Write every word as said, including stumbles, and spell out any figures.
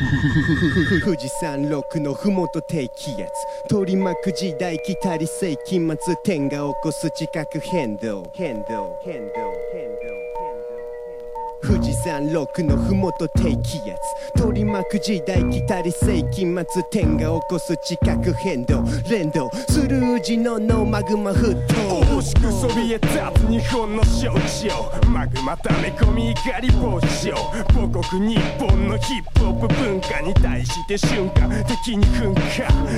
富士山麓のふもと低気圧取り巻く時代来たり世紀末天が起こす地殻変動変動変動変動富士山麓のふもと低気圧取り巻く時代来たり世紀末天が起こす地殻変動連動する宇治のノーマグマ沸騰惜しくそびえ立つ日本の象徴マグマ溜め込み怒り防止を母国日本のヒップホップ文化に対して瞬間的に噴火